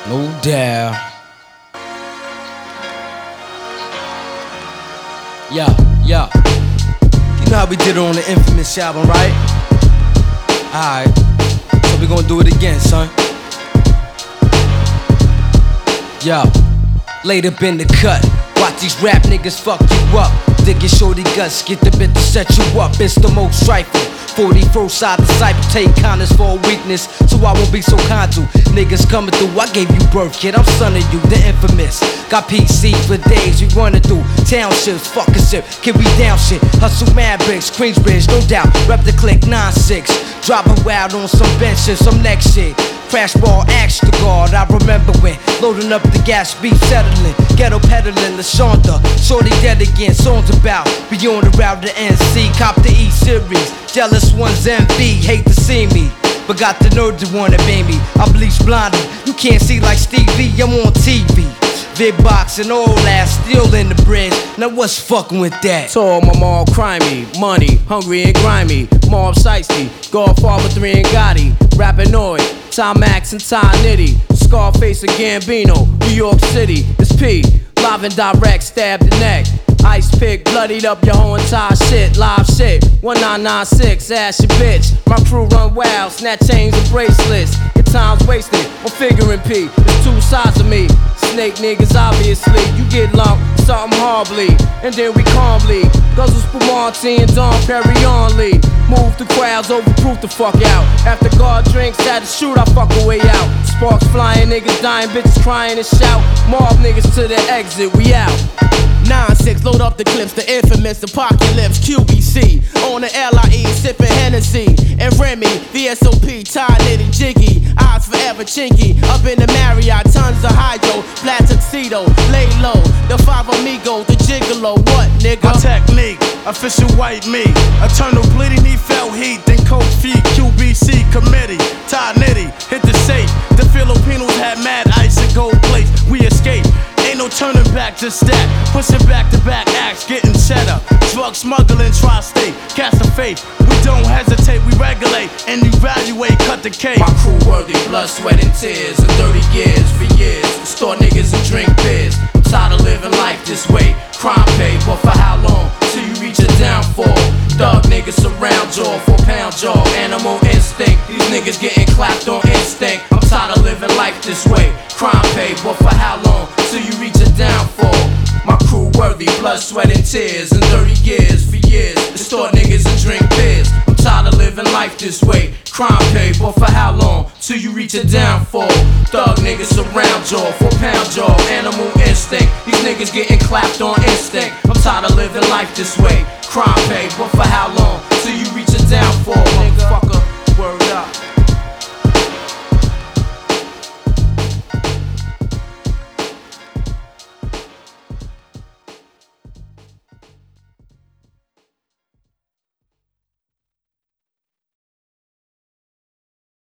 No doubt. Yeah. You know how we did it on the Infamous album, right? Alright. So we gonna do it again, son. Yo, laid up in the cut. Watch these rap niggas fuck you up. Dig your shorty guts, get the bit to set you up. It's the most trifle. 41st side disciple, take kindness for a weakness, so I won't be so kind to niggas coming through. I gave you birth, kid, I'm son of you, the infamous. Got PC for days, we running through townships, fucking shit, kid, we down shit. Hustle mad bricks, Queensbridge, no doubt. Rep the click 9-6, dropping wild on some benches, some next shit. Crash ball, axe to guard. I remember when loading up the gas, beef settling, ghetto peddling, LaShonda, shorty dead again. Songs about be on the route to NC, cop the E series. Jealous ones envy, hate to see me, but got the nerve to wanna be me. I bleach blinded, you can't see like Stevie. I'm on TV, big box and all that, still in the bridge. Now what's fucking with that? Tall, my mom crimey, money, hungry and grimy. Mob Shiesty, Godfather 3 and Gotti, Rapinoid, Ty Max and Ty Nitty, Scarface and Gambino, New York City. It's P, live and direct, stab the neck. Ice pick, bloodied up your whole entire shit. Live shit, 1996, ass your bitch. My crew run wild, snatch chains and bracelets. Your time's wasted, I'm figuring P. There's two sides of me. Snake niggas, obviously. You get lumped, something horribly, and then we calmly guzzle Spumante and Dom Perignon Lee. Move the crowds, overproof the fuck out. After God drinks, had to shoot, I fuck a way out. Sparks flying, niggas dying, bitches crying and shout. Mob niggas to the exit, we out. 9-6, load up the clips, the infamous apocalypse, QBC. On the LIE, sipping Hennessy. And Remy, VSOP, Ty Nitty, Jiggy. Eyes forever chinky. Up in the Marriott, tons of hydro. Black tuxedo, lay low. The five amigos, the gigolo, what nigga? My technique, official white meat. Eternal bleeding, he felt heat. Then cold feet, QBC committee. Ty Nitty, hit the safe. The Filipinos had mad ice and gold plates. We escaped. Ain't no turning back, just that. Pushing back to back acts, getting cheddar. Drug smuggling, tri-state, cast of faith. We don't hesitate, we regulate and evaluate, cut the cake. My crew worthy, blood, sweat, and tears. And 30 years for years. Store niggas and drink beers. I'm tired of living life this way. Crime pay, but for how long? Till you reach a downfall. Dog niggas surround jaw, 4-pound jaw. Animal instinct, these niggas getting clapped on instinct. I'm tired of living life this way. Crime pay, but for how long? Till you reach a downfall. My crew worthy, blood, sweat, and tears. And 30 years for years. Store niggas and drink beers. I'm tired of living life this way. Crime pay, but for how long? Till you reach a downfall. Thug niggas surround jaw, 4-pound jaw. Animal instinct, these niggas getting clapped on instinct. I'm tired of living life this way. Crime pay, but for how long? Till you reach a downfall, motherfucker. Word up.